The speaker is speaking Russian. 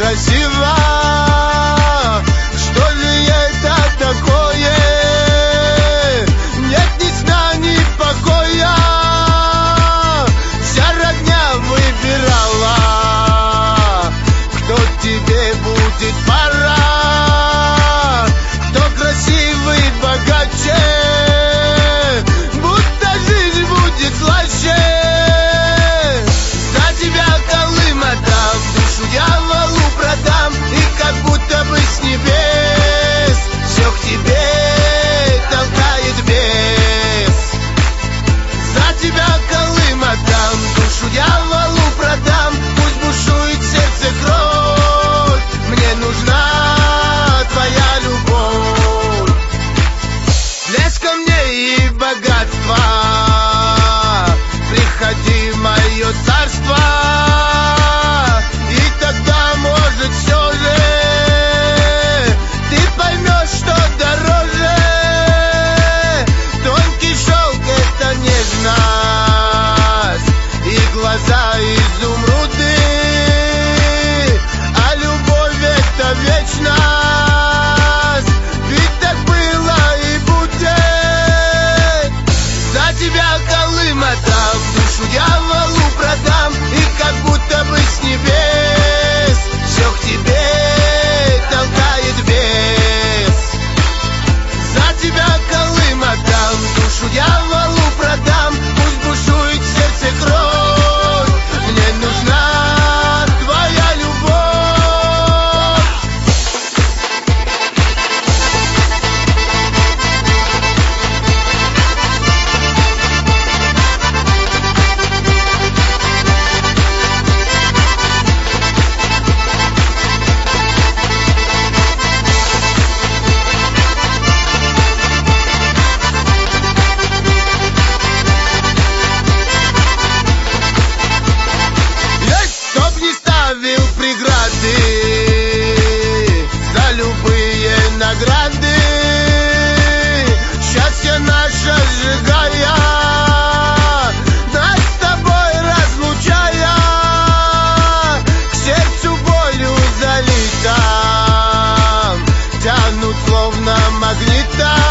красиво. Что же это такое? Нет ни сна, ни покоя. Вся родня выбирала, кто тебе будет пора, кто красивый, богаче, будто жизнь будет слаще. За тебя Колым отдам, душу дьяволу продам, и как будто бы с небес все к тебе толкает бес. За тебя Колым отдам, душу дьяволу продам, пусть бушует в сердце кровь, мне нужна твоя любовь. Лезь ко мне и богатство, приходи в мое царство, и тогда, может, все же ты поймешь, что дороже. Тонкий шелк — это нежность, и глаза изумруды, а любовь — это вечность. Ведь так было и будет. За тебя Колым отдам, душу дьяволу продам, и как будто бы с небес все к тебе толкает бес. За тебя Колым отдам, душу дьяволу продам, пусть бушует в сердце кровь, мне нужна твоя любовь. Чтоб не ставил преграды за любые награды, счастье наше сжигая, нас с тобой разлучая, к сердцу болью залито, тянут словно магнитом.